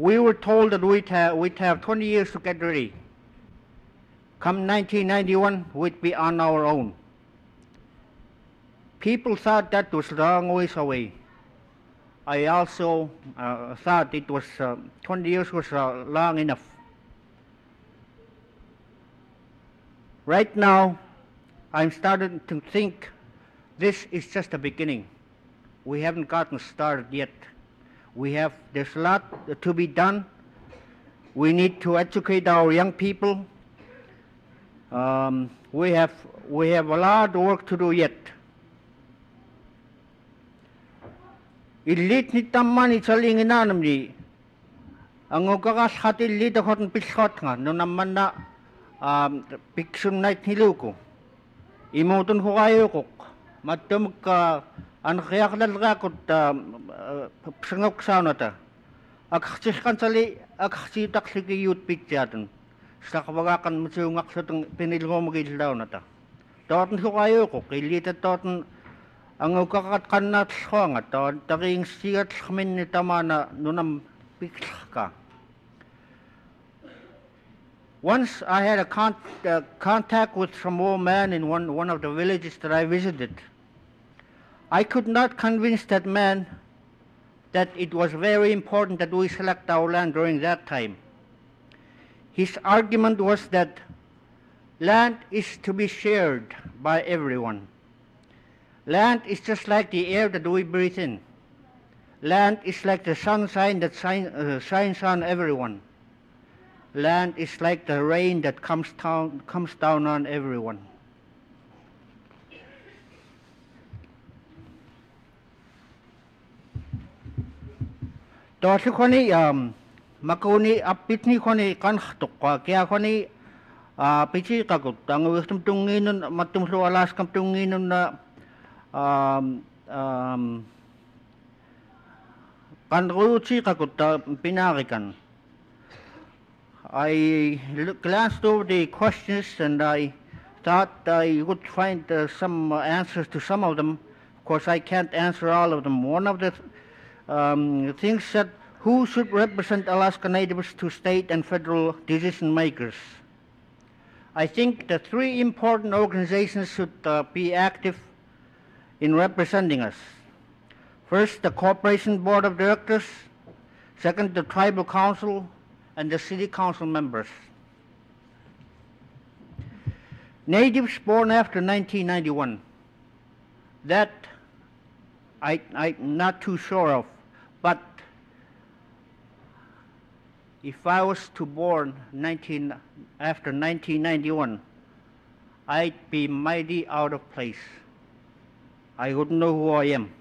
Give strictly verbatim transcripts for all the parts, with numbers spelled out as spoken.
We were told that we'd have, we'd have twenty years to get ready. Come nineteen ninety-one, we'd be on our own. People thought that was a long ways away. I also uh, thought it was uh, twenty years was uh, long enough. Right now, I'm starting to think this is just the beginning. We haven't gotten started yet. We have, there's a lot to be done. We need to educate our young people. Um, we have, we have a lot of work to do yet. Ilit ni tamman itsaling inanam ni. Ang ugakas hati ilit ako ng piskot nga, no naman na piksum night niluko. Imutun ko kayo ko. Matum ka, ano kaya kalalakot sangok sa ano ta. Akaksis sali, akaksitak sige youth pitchatan. Sa kabagakan masungak sa itong pinilgo mag-ilaw na ta. Totan ko kayo ko, kilita totan ang ukakatkan na tsong at taring sigat kamin ni tama na nunam piksa ka. Once I had a con uh, contact with some old man in one, one of the villages that I visited. I could not convince that man that it was very important that we select our land during that time. His argument was that land is to be shared by everyone. Land is just like the air that we breathe in. Land is like the sunshine that shine, uh, shines on everyone. Land is like the rain that comes down, comes down on everyone. Tosi koni um makuni apitni koni kan khtukwa kya koni a pichi kagut ang wistum tunginun matum alas kam tunginun na um um kan ruchi kagut pinarikan. I glanced over the questions and I thought I would find uh, some uh, answers to some of them. Of course, I can't answer all of them. One of the um, things that who should represent Alaska Natives to state and federal decision makers. I think the three important organizations should uh, be active in representing us. First, the Corporation Board of Directors. Second, the Tribal Council and the City Council members. Natives born after nineteen ninety-one, that I, I'm not too sure of, but if I was to born nineteen, after nineteen ninety-one, I'd be mighty out of place. I wouldn't know who I am.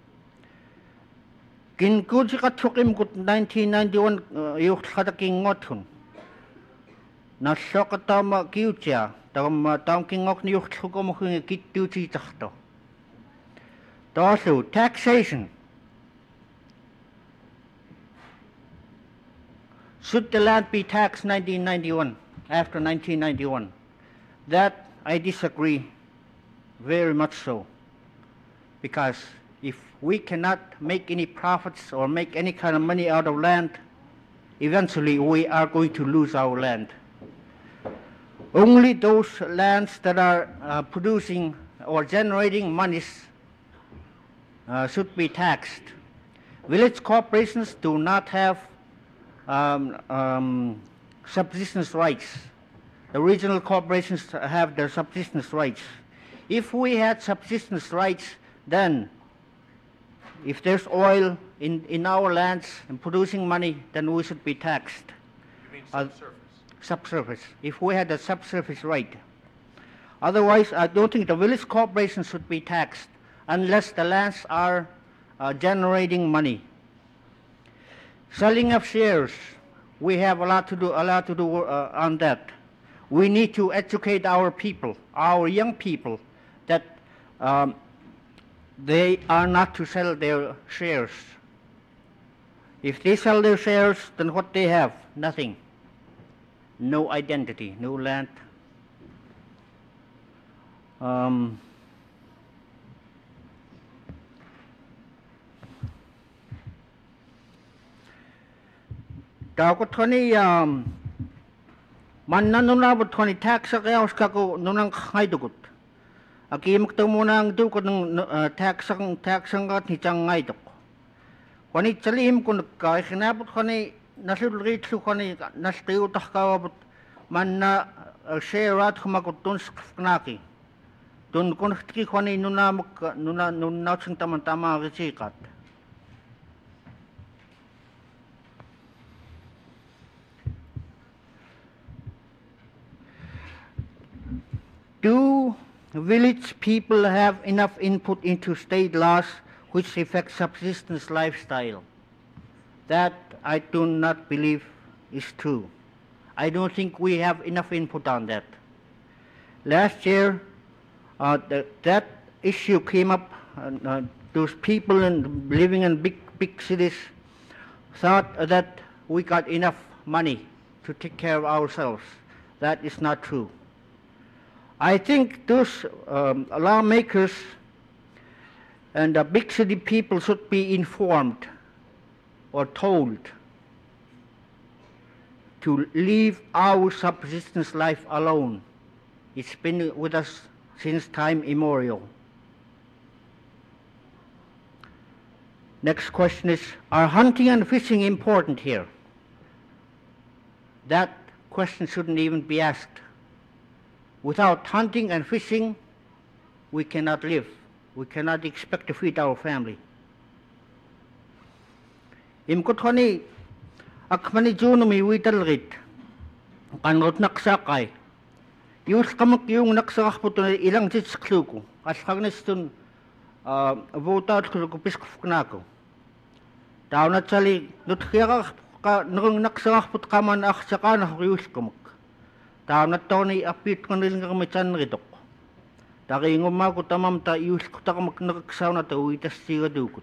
Kin kuji katukim kut nineteen ninety-one yuk kataking ngotun. Na sokatama kiutia, tam tam kingok ni yuk tukom kung kituti takto. Also, taxation. Should the land be taxed nineteen ninety-one, after nineteen ninety-one? That I disagree very much so. Because if we cannot make any profits or make any kind of money out of land, eventually we are going to lose our land. Only those lands that are uh, producing or generating monies uh, should be taxed. Village corporations do not have um, um, subsistence rights. The regional corporations have their subsistence rights. If we had subsistence rights, then if there's oil in, in our lands and producing money, then we should be taxed. You mean subsurface? Uh, subsurface. If we had a subsurface right. Otherwise, I don't think the village corporations should be taxed unless the lands are uh, generating money. Selling of shares, we have a lot to do, a lot to do uh, on that. We need to educate our people, our young people, that um, they are not to sell their shares. If they sell their shares, then what they have? Nothing. No identity, no land. Um, Tako toni um man nanunabot toni tax sa kaya kako nunang ngay dugot. Aki magtamo ng dugot ng tax ang tax ang gat ni chang ngay duk. Kwani chalim kun ka kinabot kwani nasulrit su kwani nastiyo takawabot man na share at kumakutun sknaki. Dun kun ki kwani nunamok nuna nunatsing tamang-tama risikat. Do village people have enough input into state laws which affect subsistence lifestyle? That I do not believe is true. I don't think we have enough input on that. Last year, uh, the, that issue came up. Uh, uh, those people in, living in big, big cities thought that we got enough money to take care of ourselves. That is not true. I think those um, lawmakers and the big city people should be informed or told to leave our subsistence life alone. It's been with us since time immemorial. Next question is, are hunting and fishing important here? That question shouldn't even be asked. Without hunting and fishing, we cannot live. We cannot expect to feed our family. Imkutoni akmani junumi witalrit kanot naksakay. Yus kamak yung naksakak po ilang titskluko. As kagnistun votat ko piskuf knako. Tao na tsali nutkira ka nung naksakak po kaman aksaka na yus kamak. Tao na to ni apit ko nilang kamachan ritok. Taki nguma ko tamam ta yus ko ta kamak nakaksaw na to itas siga dukot.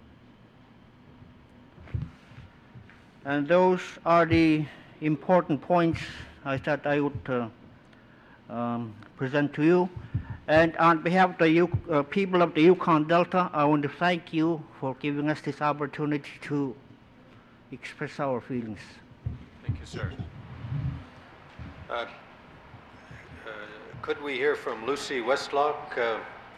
And those are the important points I thought I would uh, um, present to you. And on behalf of the U uh, people of the Yukon Delta, I want to thank you for giving us this opportunity to express our feelings. Thank you, sir. Uh, uh, could we hear from Lucy Westlock? Uh,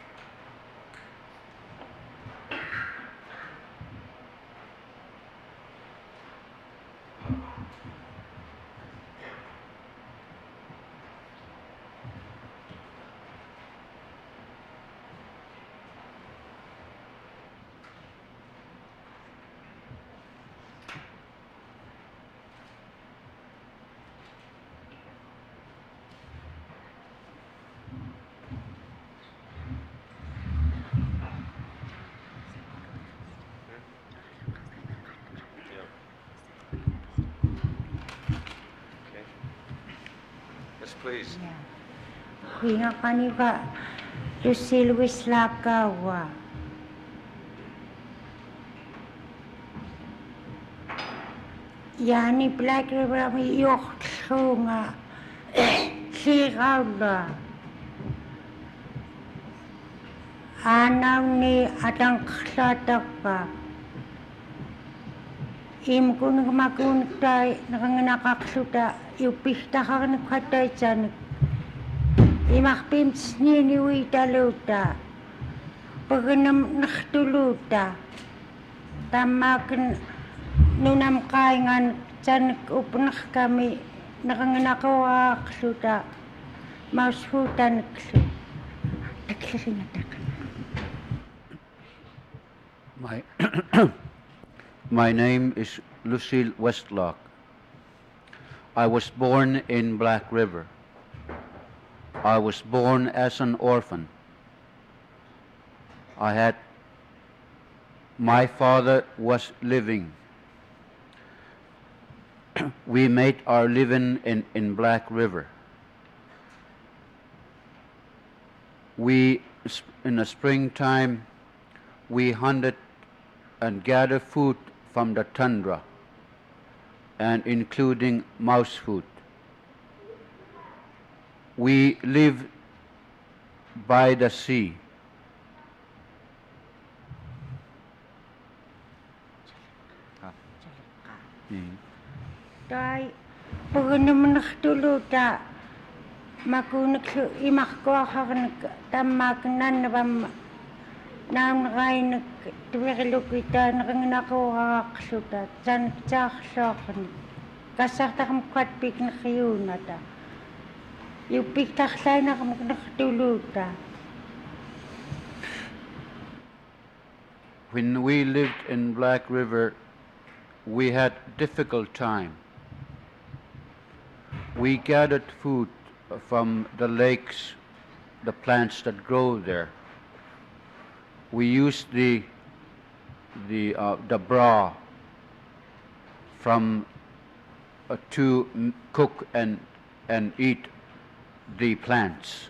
Please. Kuya kaniba Lucy Wislakawa. Yani Black River mi yok sunga sigaula. Anaw ni atang klatapa. Im kun makun tay nakanganakaksuta yupista ka nakatay chan imakpim ni wita luta paganam naktuluta tamakan nunam kaingan chan upnak kami nakanganakaksuta masutan ksu My My name is Lucille Westlock. I was born in Black River. I was born as an orphan. I had, my father was living. We made our living in, in Black River. We, in the springtime, we hunted and gathered food from the tundra, and including mouse food. We live by the sea. Tai pugunumunartuluta makunaklu imarkuaqarnak tammaaknannavam naamnaqainak tuvirilukitaaneranginaquraqarluta tsanaktaarluaqni kassartaqamukkat pikneqiunata yupiktarlainaqamuknertuluta. When we lived in Black River, we had difficult time. We gathered food from the lakes, the plants that grow there. We used the the uh, the bra from uh, to m- cook and and eat the plants.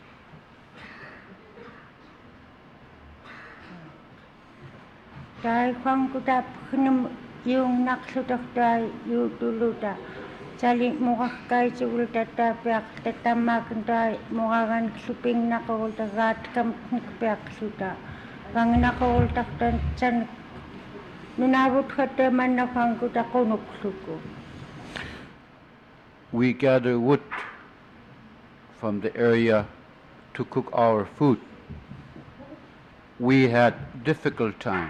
Tai kwangkuta phnum yung naksutaftai yutuluta sali mukakkai sugulta tapiak tatamakantai mukagan suping nakawulta gat kam nikpiak suta kang nakawulta tan san nunabut kata man na kwangkuta kunuksuko. We gather wood from the area to cook our food. We had difficult time,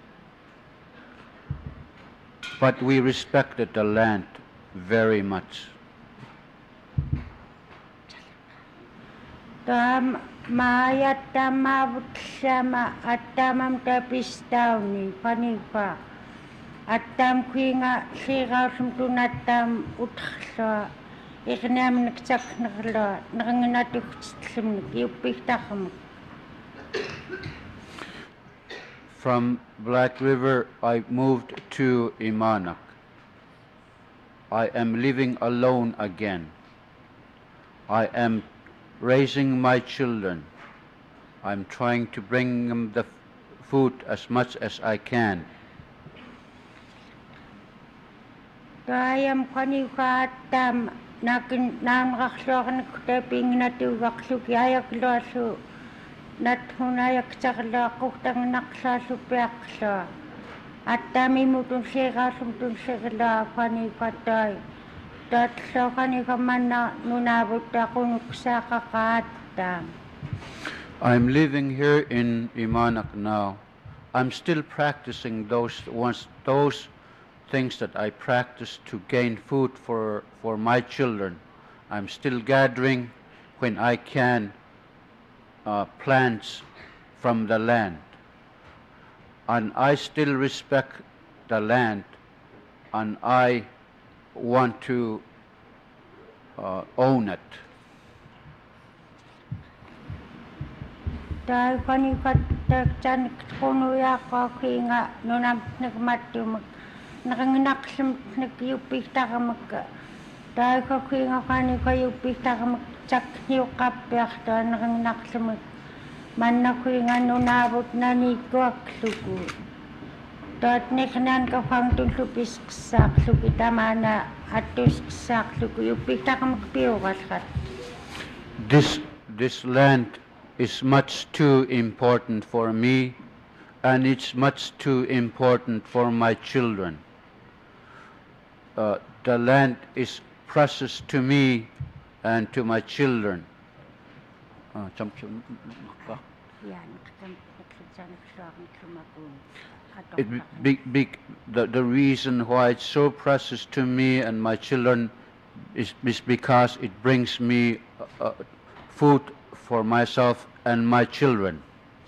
but we respected the land very much. Tam mayat tamavut sama atamam tapistauni panipa atam kuinga sigasum tunatam utkhla ignam nakchak nakla nanganatukslim yupiktakam. From Black River, I moved to Imanak. I am living alone again. I am raising my children. I'm trying to bring them the f- food as much as I can. Kayam panika tam nakin nam rakhlok nakutaping natuwakluk yayak losu nat hunayak chakla kuhtang naksasu pyaksa at tami mutun sigasum tun sigla panikatay dat sa kanikaman nunabot ako nuksakakatam. I'm living here in Imanak now. I'm still practicing those ones, those things that I practiced to gain food for, for my children. I'm still gathering when I can uh, plants from the land. And I still respect the land, and I want to uh, own it. Dahil panikatagchan kunuya ko kinga nunam nagmatumag nakanginaksim nagyupitakam dahil ko kinga kani kayupitakam chak niyukapyakta nakanginaksim man na kinga nunabot na nikuakluku dahil niknan ka pang tulupis ksak lukitama na atus ksak luku yupitakam kpiyukat. This this land is much too important for me, and it's much too important for my children. Uh, the land is precious to me and to my children. Uh, cham- cham- It be, be, the, the reason why it's so precious to me and my children is, is because it brings me uh, uh, food for myself and my children.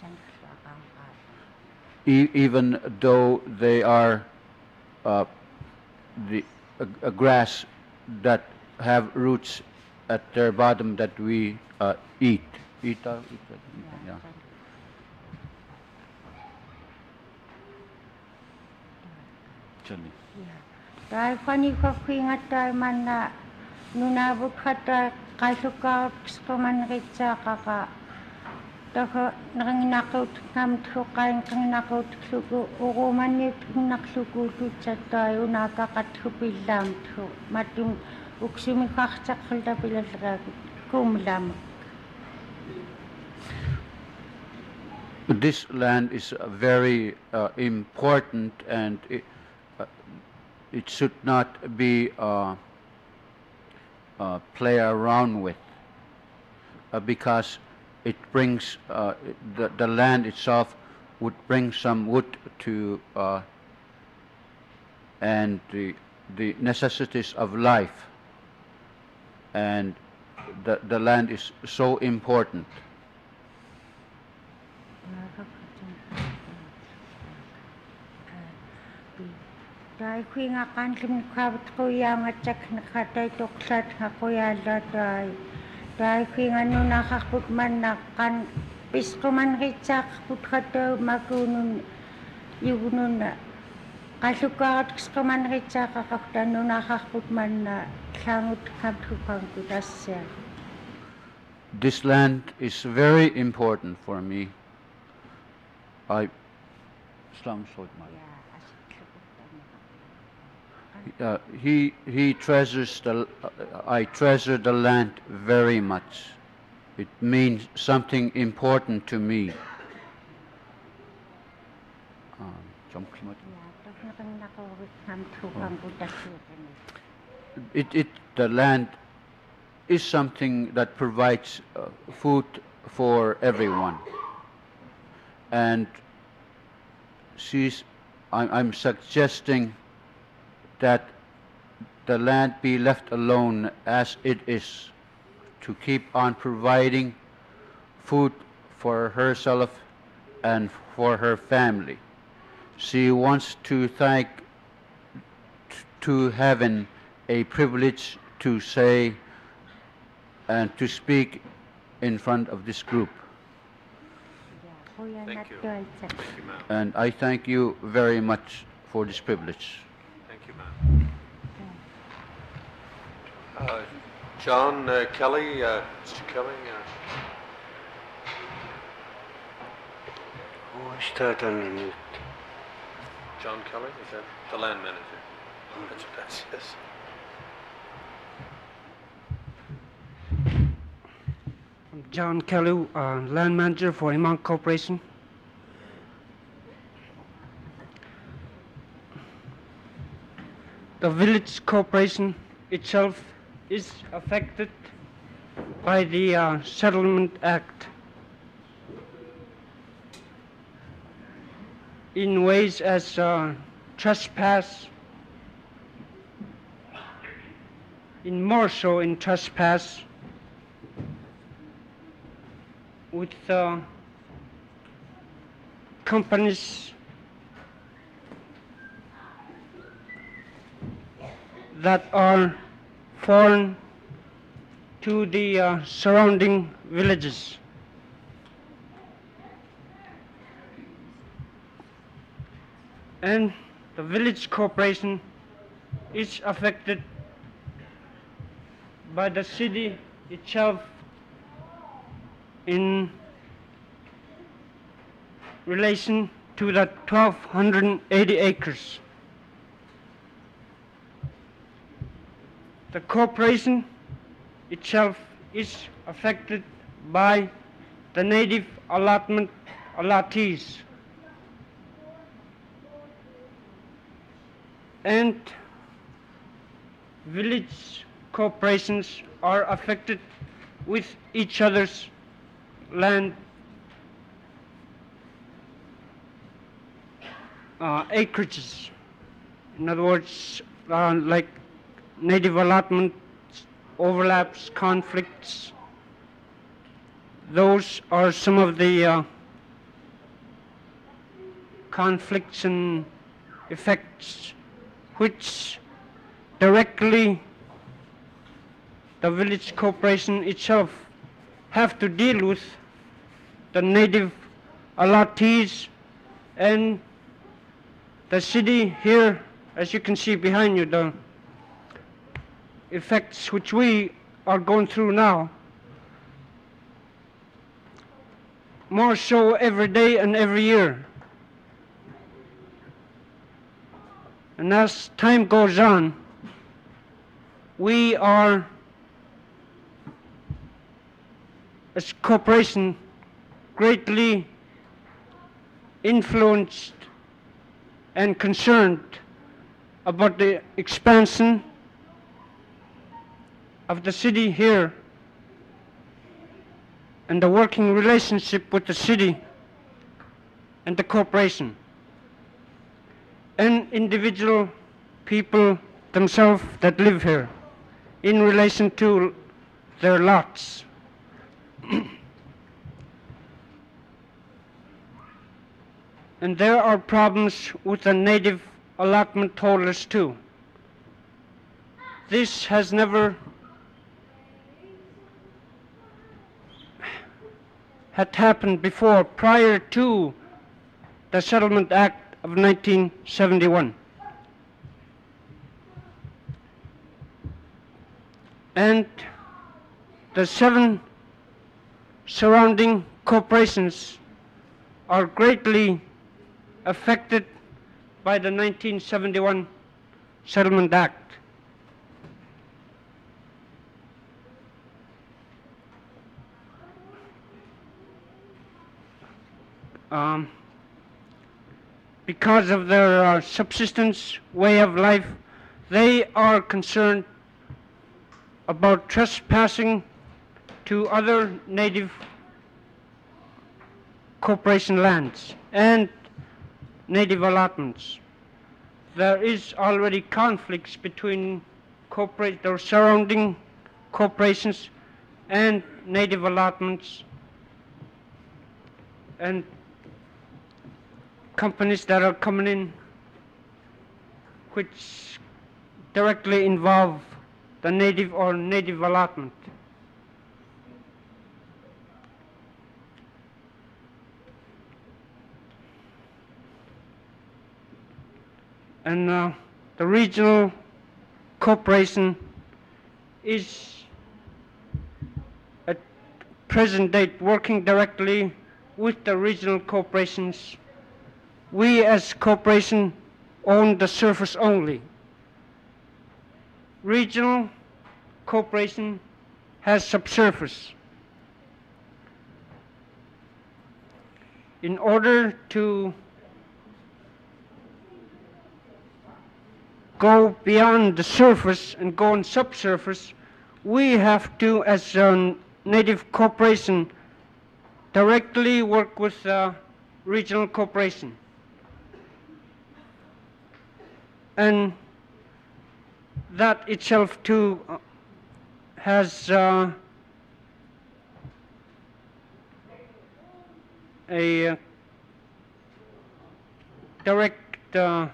E- even though they are uh, the uh, uh, grass that have roots at their bottom that we uh, eat. Eat, uh, eat, uh, yeah. Actually. Dahil panika kingat tayo man na nunabot ka tayo kasuka man ritsa kaka Daka nanginakaw nam tukain kang nakaw tuku uruman ni naksuku tu tayo nakakatupilam tu matum uksumi kaksak kalda pilasra kumlam. This land is uh, very uh, important, and it, uh, it should not be uh, uh, play around with, uh, because it brings uh, the, the land itself would bring some wood to uh, and the the necessities of life, and the the land is so important. Dai kui nga kanlim kabut kuya nga cak nakatay tuklat nga kuya dai. Dai kui nga no nakakput man na kan pis ko man ritsak put kata magunun yugunun na kasukat ko man ritsak kakakta no nakakput man na sangut kabtukang kutasya. This land is very important for me. I Islam Uh, he he treasures the uh, I treasure the land very much. It means something important to me. Um, it it the land is something that provides uh, food for everyone, and she's I'm, I'm suggesting that the land be left alone as it is, to keep on providing food for herself and for her family. She wants to thank to heaven a privilege to say and to speak in front of this group. Thank you. Thank you, ma'am. And I thank you very much for this privilege. Thank you, ma'am. Uh, John uh, Kelly, uh, Mister Kelly. Uh, John Kelly, is that the land manager? That's what that says. I'm John Kelly, uh, land manager for Imam Corporation. The village corporation itself is affected by the uh, Settlement Act in ways as uh, trespass, in more so in trespass, with uh, companies that are foreign to the uh, surrounding villages. And the village corporation is affected by the city itself in relation to the twelve eighty acres. The corporation itself is affected by the native allotment allottees, and village corporations are affected with each other's land uh, acreages. In other words, uh, like native allotment overlaps, conflicts. Those are some of the uh, conflicts and effects which directly the village corporation itself have to deal with the native allottees and the city here, as you can see behind you, the effects which we are going through now, more so every day and every year. And as time goes on, we are, as a corporation, greatly influenced and concerned about the expansion of the city here and the working relationship with the city and the corporation and individual people themselves that live here in relation to their lots. And there are problems with the native allotment holders too. This has never had happened before prior to the Settlement Act of nineteen seventy-one. And the seven surrounding corporations are greatly affected by the nineteen seventy-one Settlement Act. Um, because of their uh, subsistence way of life, they are concerned about trespassing to other native corporation lands and native allotments. There is already conflicts between corporate or surrounding corporations and native allotments and companies that are coming in which directly involve the native or native allotment. And uh, the regional corporation is at present date working directly with the regional corporations. We as corporation own the surface only. Regional corporation has subsurface. In order to go beyond the surface and go on subsurface, we have to, as a native corporation, directly work with the regional corporation. And that itself too uh, has uh, a uh, direct uh,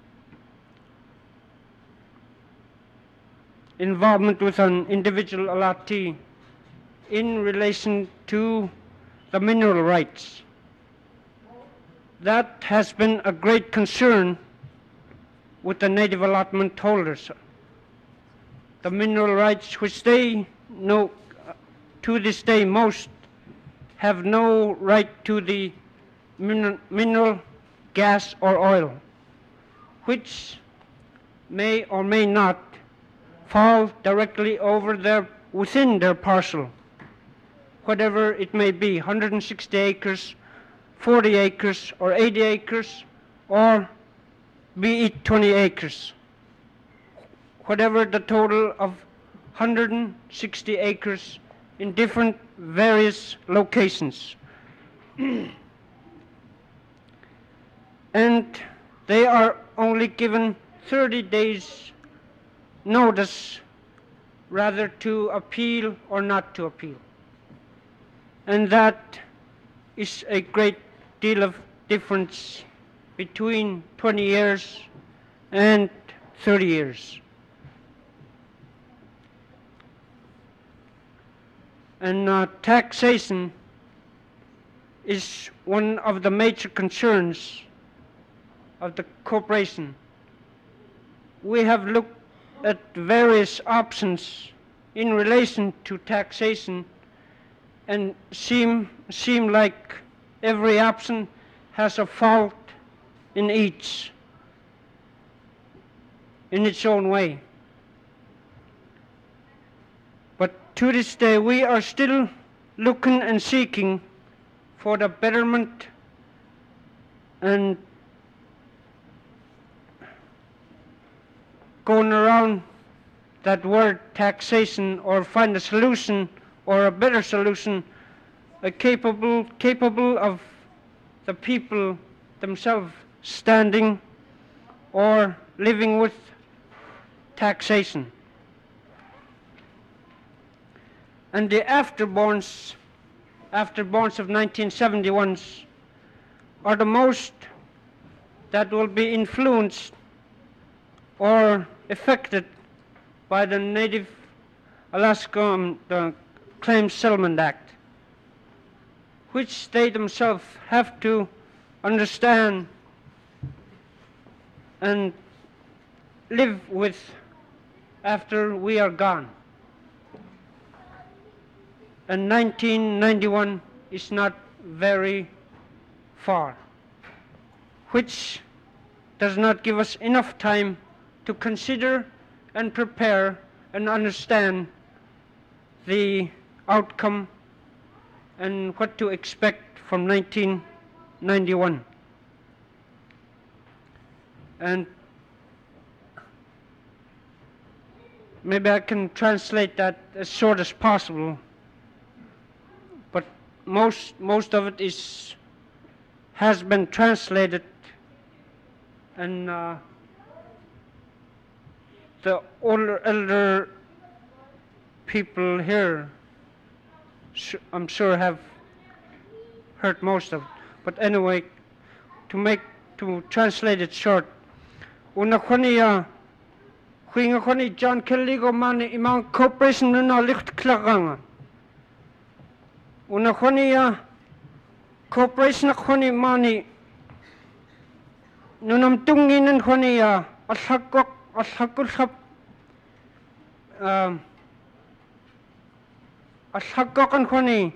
involvement with an individual allottee in relation to the mineral rights. That has been a great concern with the native allotment holders. The mineral rights which they know uh, to this day most have no right to the min mineral, gas or oil, which may or may not fall directly over their, within their parcel, whatever it may be, one hundred sixty acres, forty acres, or eighty acres, or be it twenty acres. Whatever the total of one hundred sixty acres in different various locations. And they are only given thirty days notice rather to appeal or not to appeal. And that is a great deal of difference between twenty years and thirty years. And uh, taxation is one of the major concerns of the corporation. We have looked at various options in relation to taxation and seem, seem like every option has a fault in each, in its own way. But to this day, we are still looking and seeking for the betterment and going around that word taxation or find a solution or a better solution, a capable, capable of the people themselves standing or living with taxation. And the afterborns, afterborns of nineteen seventy-one are the most that will be influenced or affected by the Native Alaska um, the Claims Settlement Act, which they themselves have to understand and live with after we are gone. And nineteen ninety-one is not very far, which does not give us enough time to consider and prepare and understand the outcome and what to expect from nineteen ninety-one. And maybe I can translate that as short as possible, but most most of it is has been translated, and uh, the older elder people here, I'm sure, have heard most of it. But anyway, to make to translate it short, una khania Huinga khoni John Kelly go mani imang corporation nuna licht klaganga. Una khoni corporation khoni mani nunam tungin khoni alhakok alhakul khap um alhakokan khoni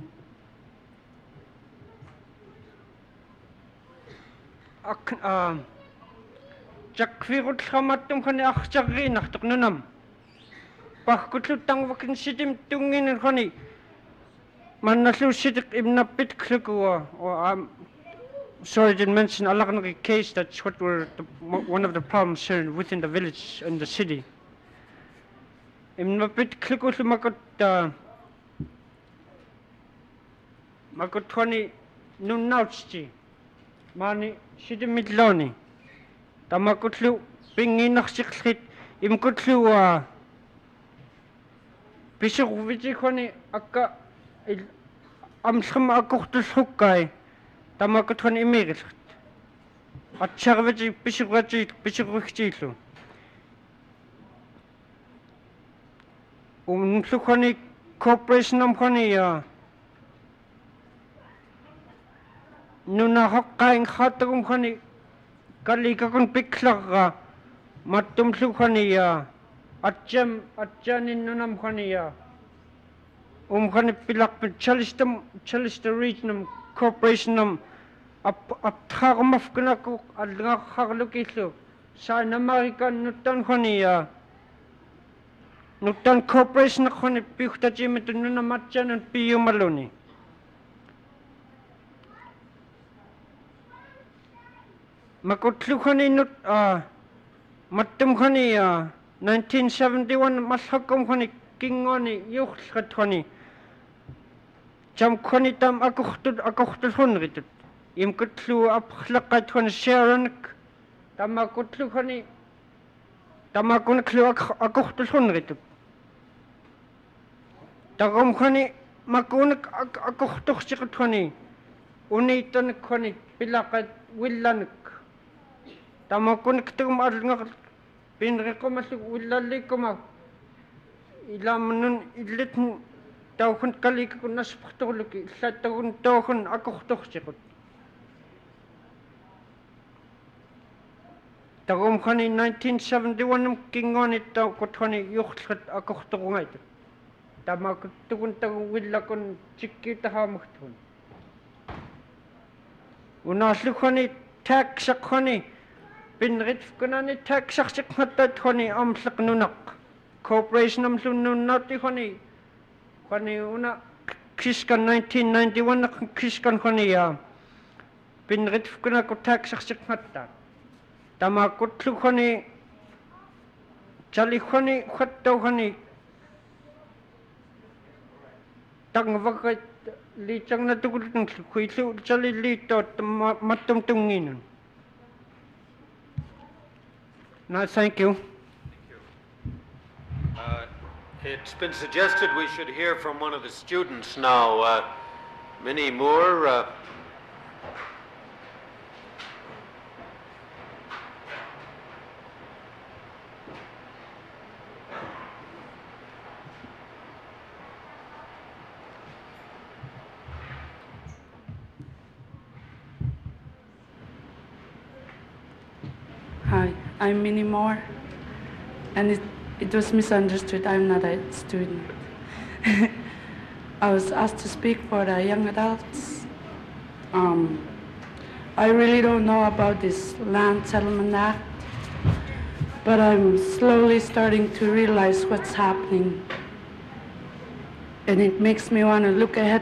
ak um Jakvirut khamatum khani akhchagri nachtuk nunam. Pakutlu tangwakin sitim tungin khani manaslu sitik ibnapit klukuwa. Or I'm sorry I didn't mention a case. That's what were the, one of the problems here within the village and the city. Ibnapit kluku makut makut khani nunauchi mani sitim mitloni. Tamakutlu pingin naksiklit imkutlu uh, pisuk viti khoni akka amskham akuktul hukkai tamakut khoni imigil atchar viti pisuk viti pisuk viktilu umslu khoni corporation am khoni uh, nuna hokkai khatagum khoni kali kakun piklaga matum khaniya atcham atchanin nunam khaniya um khani pilak chalistam chalista regionum corporationum ap apthagmaf knaku alga khaglukislu sa namarikan nutan khaniya nutan corporation khani pikhtajimet nunam atchanan piyumaluni. Makutlu khani nut ah matum khani ah nineteen seventy-one mashakum khani kingoni yukhsat khani jam khani tam akukhtud akukhtud khunritut imkutlu aphlaqat khani sharonak tamakutlu khani tamakun khlu akukhtud khunritut tagum khani makunak akukhtuk chiqat khani unitan khani pilaqat willanak tamakun kitum alnga pinrekomasuk willallikuma ilamunun illit tawkhun kalikun nasphtuuluki illatagun tawkhun akukhtuqsiqut tagum khani nineteen seventy-one kingoni tawkut khani yukhlat akukhtuqungait tamakuttugun tagun willakun chikkitahamuhtun unaslu khani tax khani pinrit kunani tax saksak hatat khani amslak nunak corporation amslun nunati khani khani una kiskan nineteen ninety-one nak kiskan khani ya pinrit kuna ko tax saksak hatat tamakutlu khani Chali khoni khato khoni tang vakat li chang na tukul ng khuisu chali li tot matum tungin. Na thank you. Uh, it's been suggested we should hear from one of the students now. Uh, Minnie Moore. Uh, Hi, I'm Minnie Moore, and it, it was misunderstood. I'm not a student. I was asked to speak for the young adults. Um, I really don't know about this Land Settlement Act, but I'm slowly starting to realize what's happening. And it makes me want to look ahead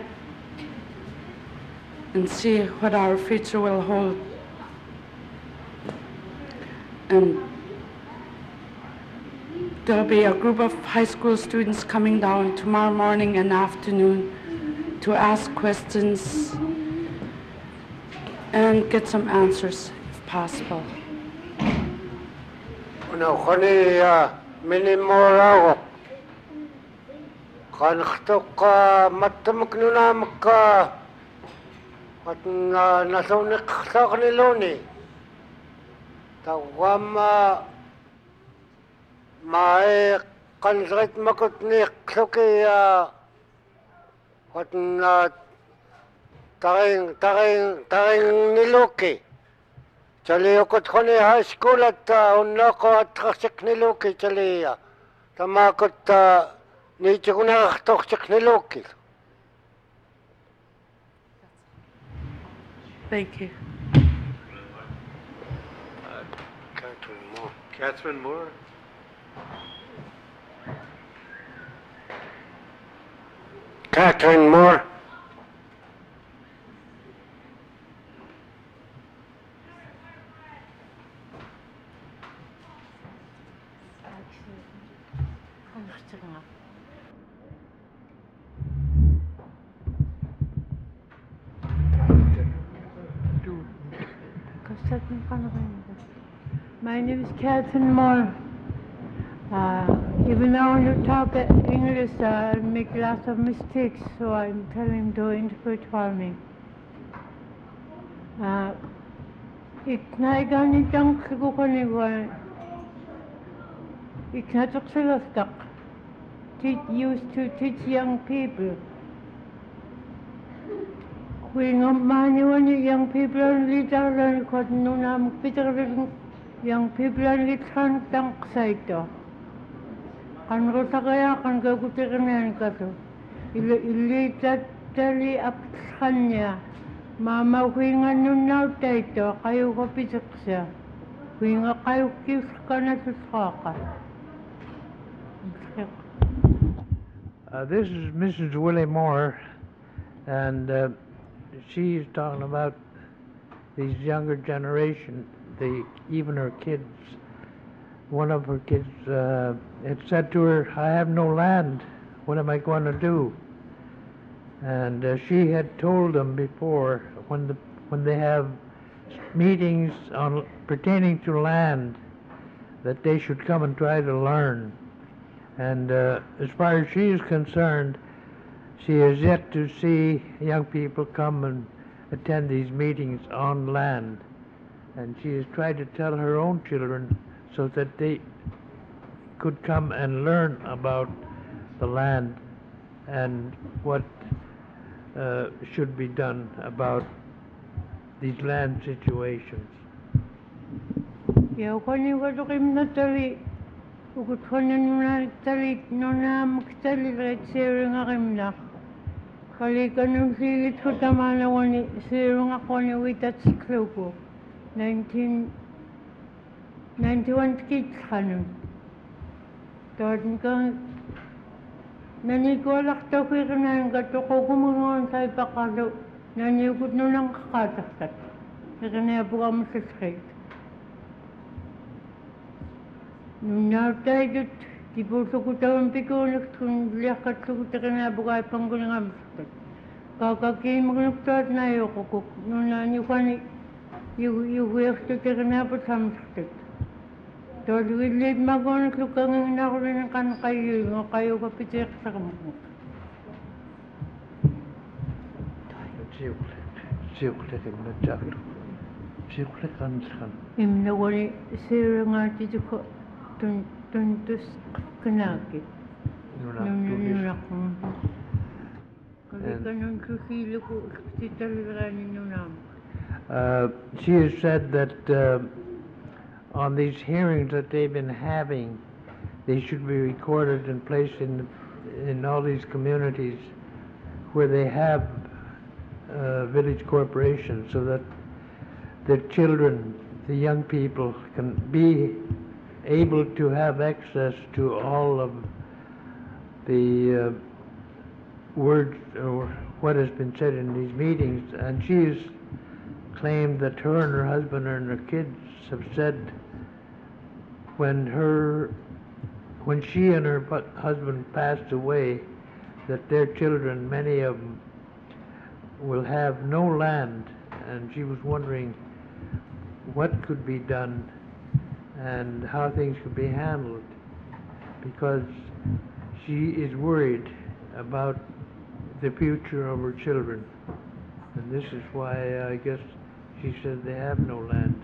and see what our future will hold. And there'll be a group of high school students coming down tomorrow morning and afternoon to ask questions and get some answers if possible. No, khani Minnie Moore ako. Kanakto ka matamok nunam ka at nasunik sa kanilo ni. Tawama mae kansrit makot ni ksoki at taring taring taring niloki. Chali okot khoni high school at unnako at khasik niloki chali tamakot ni chukuna khtoksik niloki. Thank you. Catherine Moore. Catherine Moore. Catherine Moore. My name is Catherine Moore. Uh, even though you talk English, uh, I make lots of mistakes, so I'm telling to interpret for me. Iknaigan itang kagukaniwan. Iknatok silastak. Used to teach young people. When maniwan young people are little kot nuna magpitarin young people are little tank saito. Kan ko sa kaya kan gagutirin kato. Ili tatali apskan niya. Mama huingan nun na tayo kayo ko pisak siya. Huinga kayo kis ka na susaka. Uh, this is Missus Willie Moore, and uh, she's talking about these younger generation, the even her kids. One of her kids uh, had said to her, "I have no land. What am I going to do?" And uh, she had told them before, when the when they have meetings on pertaining to land, that they should come and try to learn. And uh, as far as she is concerned, she has yet to see young people come and attend these meetings on land. And she has tried to tell her own children so that they could come and learn about the land and what uh, should be done about these land situations. Yo kani wado kim natali ukut kani nuna tali nuna magtali ret sering akim na kali kanung silit ko tamana wani sering ako ni witat sikluko nineteen ninety-one kids kanung tawad kang nanigolak to kaya na gato ko kumungon sa ipakalo nanigod nunang kakataktat kaya na buka mo sa skate. Nunnautaidut tipulukutavan pikuunuktun liaqqatlukutarinaapugaippangulingamstat. Kaakakiimagunuktaat naayoqukuk nunnaaniuqani yuguiartutirinaaput Tolwilid magonuk lukang nakurin kan kayo, nga kayo kapitik sa kamukuk. Siukle, siukle kim na jaklu. Siukle kan kan. Im na wali sira nga tito ko tuntus kanakit. Nunak Nunak. Kasi And- kanong susilo ko sitaliranin nunam. Uh, she has said that uh, on these hearings that they've been having, they should be recorded and placed in in all these communities where they have uh, village corporations, so that the children, the young people, can be able to have access to all of the uh, words or what has been said in these meetings. And she has claimed that her and her husband and her kids have said when her when she and her pu- husband passed away that their children, many of them, will have no land, and she was wondering what could be done and how things could be handled, because she is worried about the future of her children, and this is why I guess she says they have no land.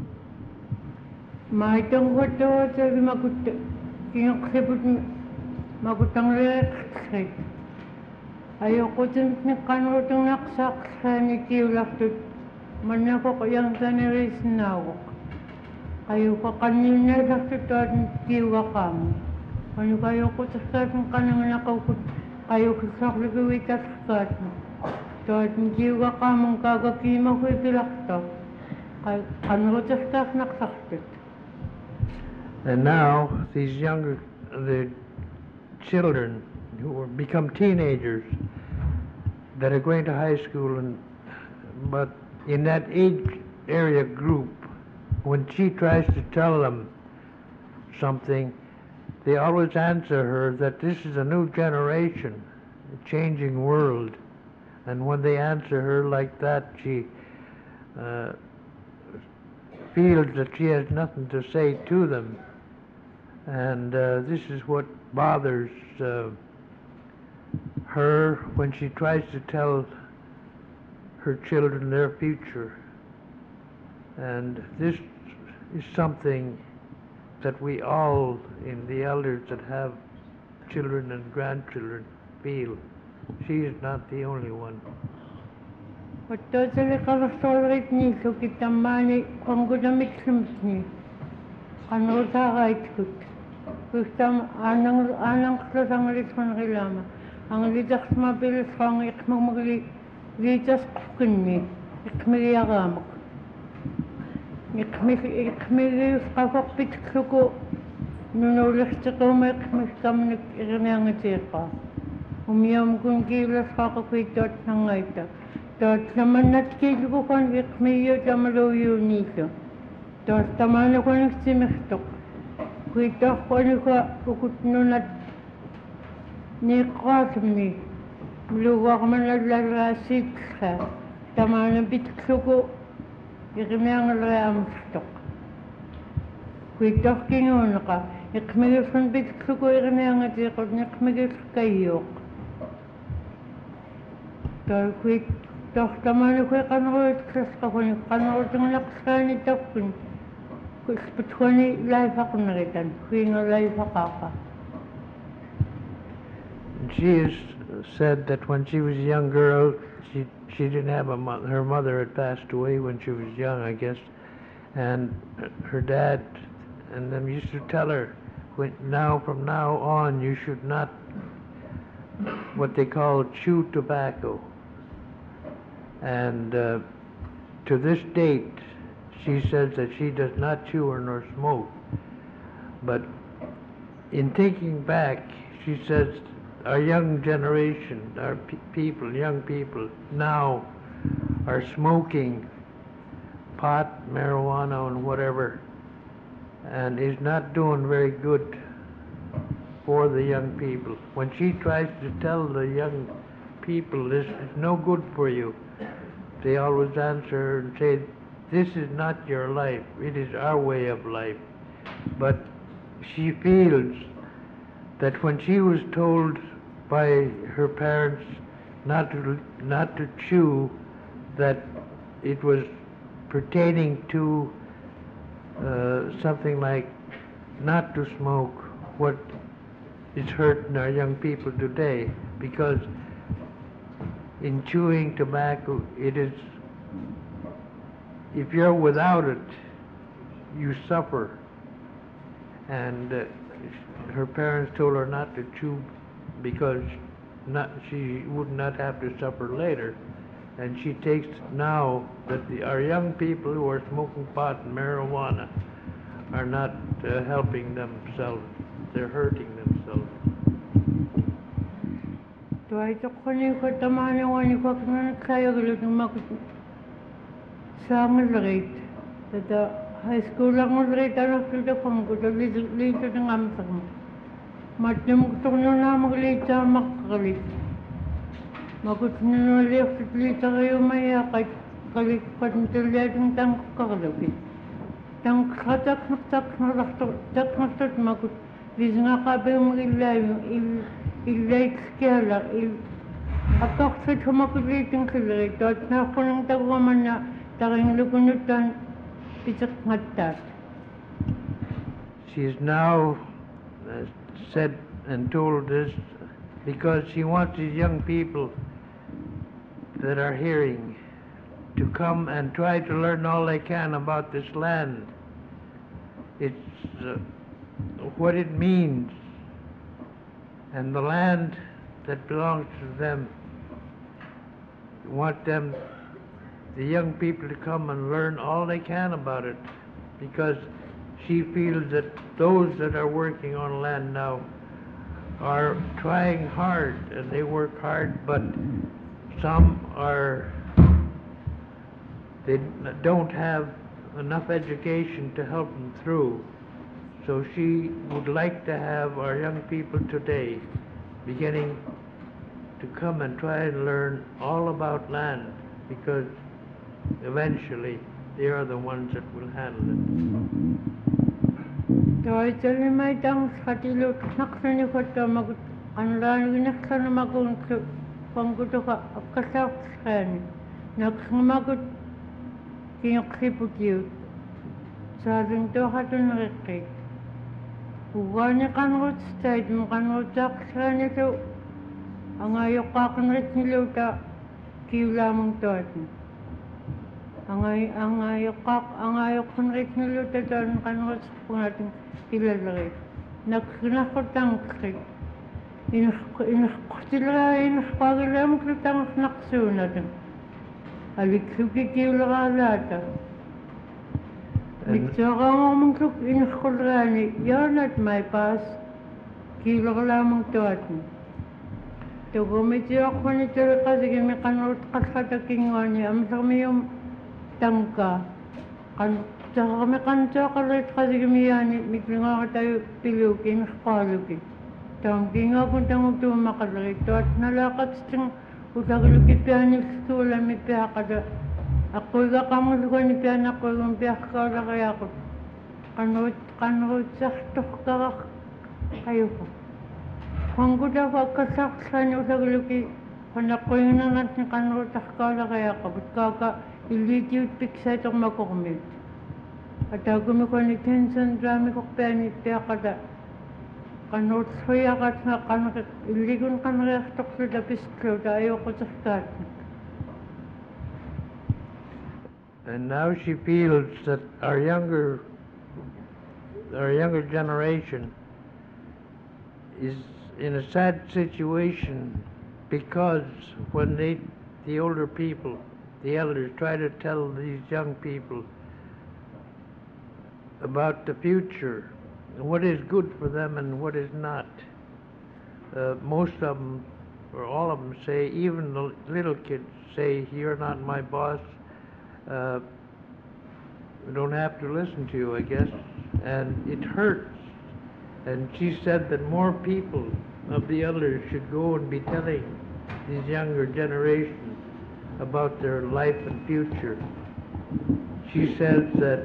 Maitong wato sa makut kinuksiput makutang reksit. Ayoko din ni kanutong naksak sa ni tiulaktut. Manako kayang taniris nawak. Ayoko kanina laktut at tiwakam. Ano kayo ko sa kasang kanang nakawkut. Ayoko sa kagawit at kasang. Tuat tiwakam ang kagakima ko itilaktak. Ano ko sa naksaktut. And now these younger, the children who will become teenagers that are going to high school, and but in that age area group, when she tries to tell them something, they always answer her that this is a new generation, a changing world. And when they answer her like that, she uh, feels that she has nothing to say to them. And uh, this is what bothers uh, her when she tries to tell her children their future. And this is something that we all, in the elders that have children and grandchildren, feel. She is not the only one. Wato sa likarastolrit ni so kitamani konggudamit simsni. Ano sa kaitkut. Kustam anang anang klasang litman kilama. Ang litas mapilis kang ikmagmagli litas kukunni. Ikmiliagamak. Ikmilis kakak pitsuko. Nunulis tsako may ikmiskam ikrinangatirka. Umiyam kung kilas kakakwitot ng ngaita. Tot naman natkil ko kan ikmiyo tamaloyo nito. Tot tamana ko nagsimistok. Kuitok ko ni ko ukut nunat ni kasam ni. Luwak man naglarasik ka. Tamana bitso ko ikmiyang lamstok. Kuitok kinuna ka. Ikmiyos kan bitso ko ikmiyang atikot ni ikmiyos kayok. Tot kuit Doch tamana ko kanroit kraska ko ni kanroit ng laksani tapun. Kusput ko ni life ako naritan. Kuing life akaka. She has said that when she was a young girl, she she didn't have a mother. Her mother had passed away when she was young, I guess, and her dad and them used to tell her, when, now from now on, you should not what they call chew tobacco. And uh, to this date, she says that she does not chew or nor smoke. But in thinking back, she says our young generation, our pe- people, young people now are smoking pot, marijuana, and whatever. and is not doing very good for the young people. When she tries to tell the young people this is no good for you, they always answer her and say, this is not your life, it is our way of life. But she feels that when she was told by her parents not to, not to chew, that it was pertaining to uh, something like not to smoke, what is hurting our young people today, because in chewing tobacco, it is, if you're without it, you suffer. And uh, her parents told her not to chew because not, she would not have to suffer later. And she takes now that the, our young people who are smoking pot and marijuana are not uh, helping themselves, they're hurting themselves. Tuai tokkoni ko tamani wani ko knan kaya gulut makut samulrit tada high school lang mulrit ara filda kom ko dali li to ngam sam matem ko no na magli ta makali makut no le fitli ta yo maya ka kali patintel ding tang kagaloki tang khatak nak nak tak nak makut vizinga ka be magilay il kela il apporte to makuli tin kele dot na kunang tagwaman na taring lukunutan pitak ngatat. She is now uh, said and told this because she wants these young people that are hearing to come and try to learn all they can about this land. It's uh, what it means, and the land that belongs to them. We want them, the young people, to come and learn all they can about it, because she feels that those that are working on land now are trying hard, and they work hard, but some are, they don't have enough education to help them through. So she would like to have our young people today beginning to come and try and learn all about land, because eventually they are the ones that will handle it. Tuai tali mai tang khatilo naksani khatta magut anlan naksana magun panguto ka kasak skani naksana magut kinyaksiputiu sading to hatun rekik. Ugani kanrut state mo kanrut sakskani to ang ayok kakanrit niluta kiulamang toatin. Ang ay ang ayok kak ang ayok kanrit niluta tan kanrut pungating kilalari. Naknakotang krik. In in kutila in kwagilam kitang naksunatin. Alik suki kiulalata. Nagtsaka mo kung inukulrani, you're not my pass. Kilo ka lamang tuwatin. Tugo medyo ako nito kasi kami kanot kasataking wani. Amsa kami yung tangka. Saka kami kanto kalit kasi kami yani. Mikling ako tayo pilukin, kalukin. Tangking ako tang tumakalakit. Tuwat nalakat siyang utagalukit piyanik sula may piyakada. Ako ga kamu ko ni pian ako yung biyak ka na kaya ko kanot kanot sakto ka kayo ko kung ko daw kasak sa niyo sa guluki kanak ko yung nanat ni kanot ka na kaya ko kaka ilitiut piksa itong makukumit at ako mi ko ni tension drama ko pian ni piya kada kanot soya kat na kanot iligon kanot tok sa dapisklo tayo ko sa start. And now she feels that our younger, our younger generation is in a sad situation because when they, the older people, the elders, try to tell these young people about the future, what is good for them and what is not. Uh, most of them, or all of them say, even the little kids say, you're not my boss. Uh, we don't have to listen to you, I guess. and it hurts. And she said that more people of the elders should go and be telling these younger generations about their life and future. She says that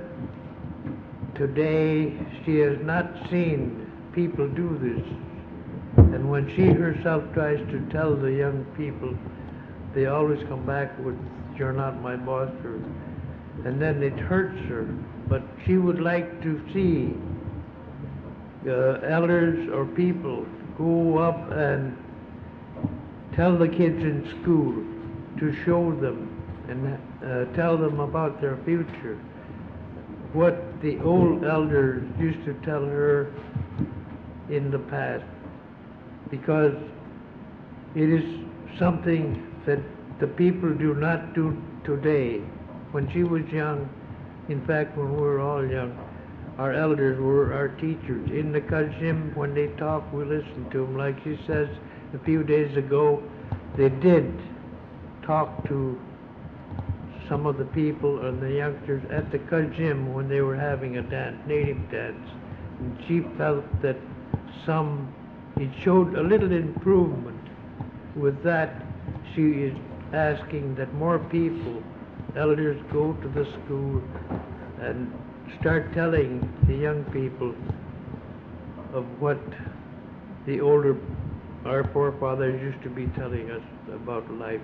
today she has not seen people do this. And when she herself tries to tell the young people, they always come back with, "You're not my boss," or, and then it hurts her. But she would like to see uh, elders or people go up and tell the kids in school, to show them and uh, tell them about their future, what the old elders used to tell her in the past, because it is something that the people do not do today. When she was young, in fact when we were all young, our elders were our teachers. In the Kajim, when they talk, we listen to them. Like she says a few days ago, they did talk to some of the people and the youngsters at the Kajim when they were having a dance, native dance. And she felt that some, it showed a little improvement. With that, she is asking that more people, elders, go to the school and start telling the young people of what the older, our forefathers used to be telling us about life.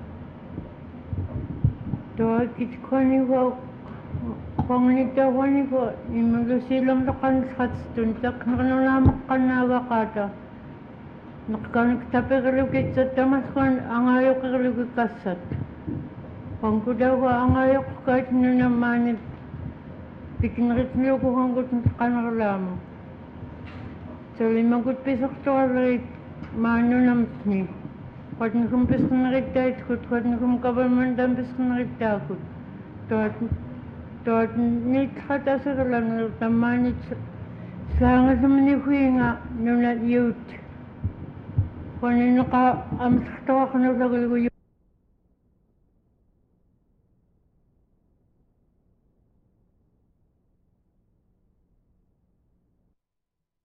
Doa kitkwani wa kwangnita wani wa imulusilam da kan khatstun tak nakana makana wakata nakkan tapeglu kitsa tamas kan angayo kaglu kasat pangkuda wa angayo kait nuna mani pikinrit niyo ko hangut kanarlam so limagut pisak torit manu namtni Quando kum piskan rittait kut, quando kum government dam piskan rittakut. Dort, dort nit hat asagalan tamani sanga samani huinga nuna youth. Quando naka am saktawa kana sagal